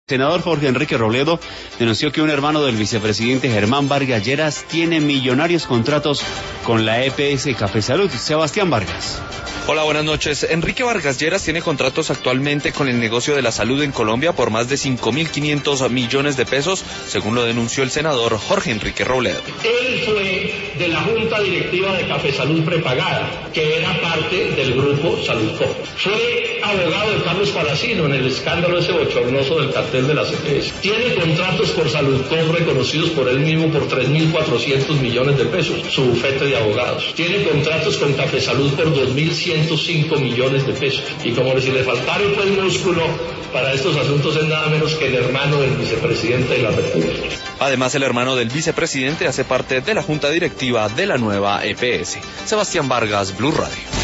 Senador Jorge Enrique Robledo denunció que un hermano del vicepresidente Germán Vargas Lleras tiene millonarios contratos con la EPS Café Salud. Sebastián Vargas. Hola, buenas noches. Enrique Vargas Lleras tiene contratos actualmente con el negocio de la salud en Colombia por más de 5.500 millones de pesos, según lo denunció el senador Jorge Enrique Robledo. Él fue de la junta directiva de Café Salud prepagada, que era parte del grupo Saludco. Fue abogado de Carlos Palacino en el escándalo ese bochornoso del cartel de las EPS. Tiene contratos por Saludco reconocidos por él mismo por 3.400 millones de pesos, su bufete de abogados. Tiene contratos con Café Salud por 2.105 millones de pesos. Y como si le faltara el músculo para estos asuntos, es nada menos que el hermano del vicepresidente de la República. Además, el hermano del vicepresidente hace parte de la junta directiva de la nueva EPS. Sebastián Vargas, Blue Radio.